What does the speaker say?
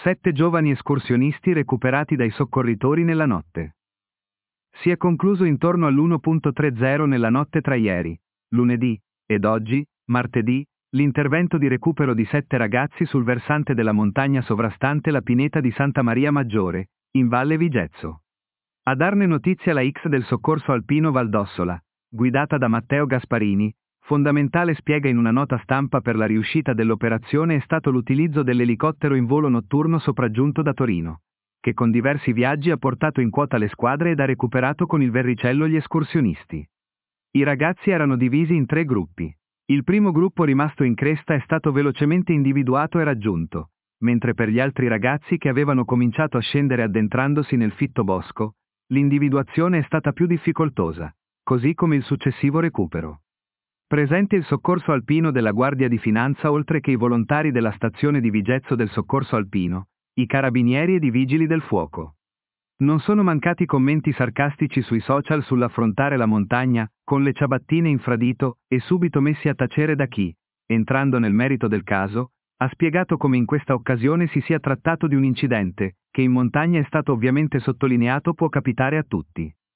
7 giovani escursionisti recuperati dai soccorritori nella notte. Si è concluso intorno all'1:30 nella notte tra ieri, lunedì, ed oggi, martedì, l'intervento di recupero di 7 ragazzi sul versante della montagna sovrastante la pineta di Santa Maria Maggiore, in Valle Vigezzo. A darne notizia la X del soccorso alpino Valdossola, guidata da Matteo Gasparini. Fondamentale, spiega in una nota stampa, per la riuscita dell'operazione è stato l'utilizzo dell'elicottero in volo notturno sopraggiunto da Torino, che con diversi viaggi ha portato in quota le squadre ed ha recuperato con il Verricello gli escursionisti. I ragazzi erano divisi in 3 gruppi. Il primo gruppo, rimasto in cresta, è stato velocemente individuato e raggiunto, mentre per gli altri ragazzi che avevano cominciato a scendere addentrandosi nel fitto bosco, l'individuazione è stata più difficoltosa, così come il successivo recupero. Presente il soccorso alpino della Guardia di Finanza, oltre che i volontari della stazione di Vigezzo del soccorso alpino, i carabinieri ed i vigili del fuoco. Non sono mancati commenti sarcastici sui social sull'affrontare la montagna, con le ciabattine infradito, e subito messi a tacere da chi, entrando nel merito del caso, ha spiegato come in questa occasione si sia trattato di un incidente, che in montagna, è stato ovviamente sottolineato, può capitare a tutti.